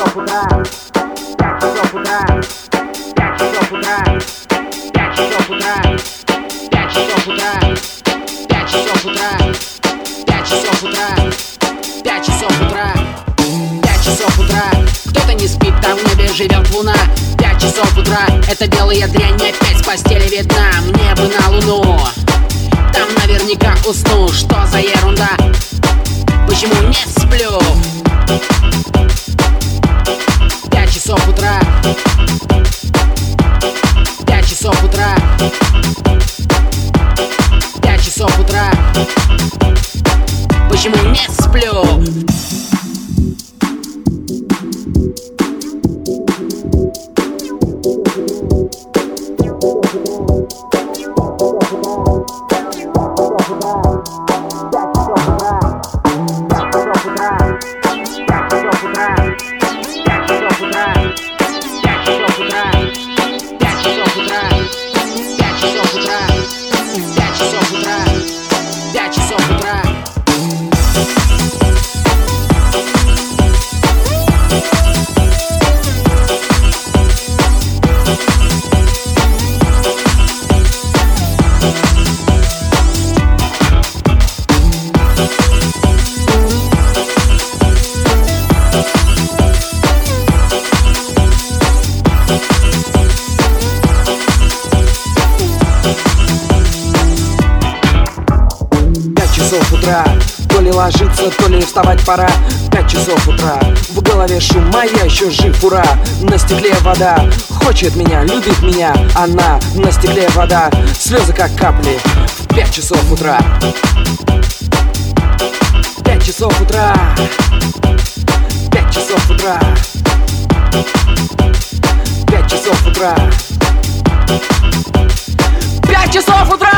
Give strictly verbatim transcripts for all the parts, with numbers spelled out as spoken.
часов утра, пять часов утра, пять часов утра, пять часов утра, пять часов утра, пять часов утра, пять часов утра, пять часов утра, пять часов утра. Кто-то не спит, там в небе живет луна. Пять часов утра, это белая дрянь опять с постели видна. Мне бы на луну, там наверняка усну. Что за ерунда? Почему не сплю? Пять часов утра, пять часов утра, пять часов утра. Почему не сплю? Часов утра, то ли ложиться, то ли вставать пора. Пять часов утра, в голове шум, а я еще жив, ура. На стекле вода, хочет меня, любит меня она. На стекле вода, слезы как капли. В пять часов утра, пять часов утра, пять часов утра, пять часов утра, пять часов утра.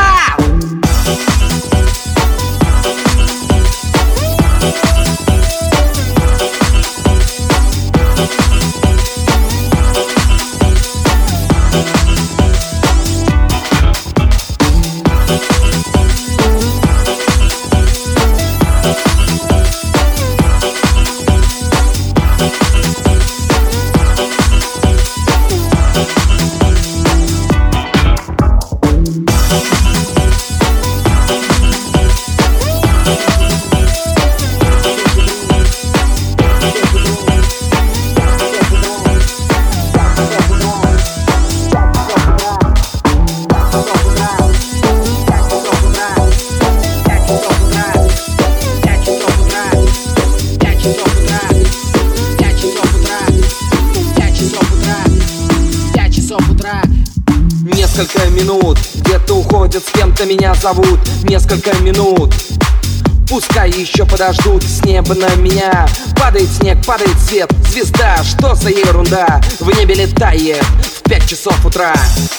Несколько минут, где-то уходят, с кем-то меня зовут. Несколько минут, пускай еще подождут. С неба на меня падает снег, падает свет. Звезда, что за ерунда, в небе летает в пять часов утра.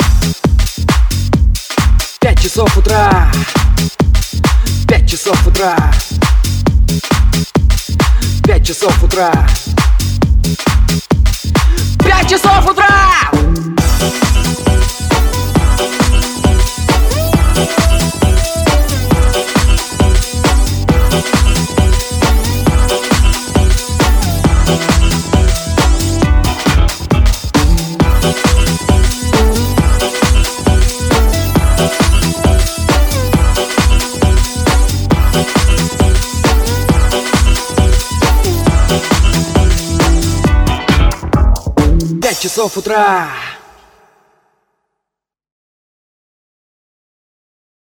Пять часов утра, пять часов утра, пять часов утра, пять часов утра. Пять часов утра.